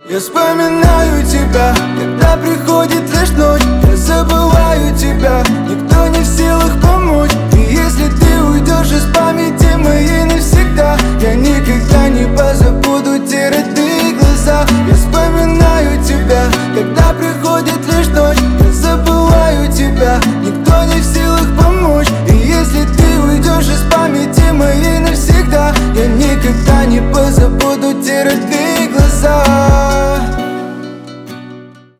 Я вспоминаю тебя, когда приходит лишь ночь. Я забываю тебя, никто не в силах помочь.